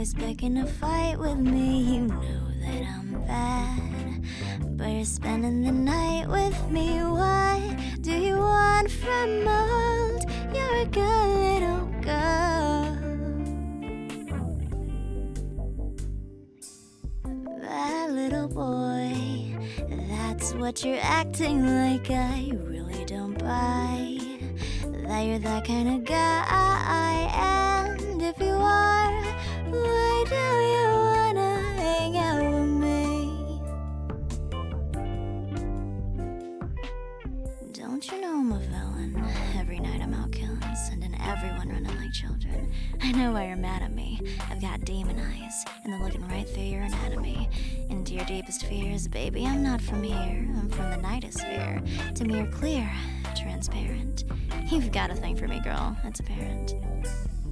always picking a fight with me. You know that I'm bad, but you're spending the night with me. What do you want from old? You're a good little girl. That little boy, that's what you're acting like. I really don't buy that you're that kind of guy. And if you are, why do you wanna hang out with me? Don't you know I'm a villain? Every night I'm out killing, sending everyone running like children. I know why you're mad at me. I've got demon eyes, and they're looking right through your anatomy. Into your deepest fears, baby, I'm not from here. I'm from the nightosphere. To me, you're clear, transparent. You've got a thing for me, girl. That's apparent.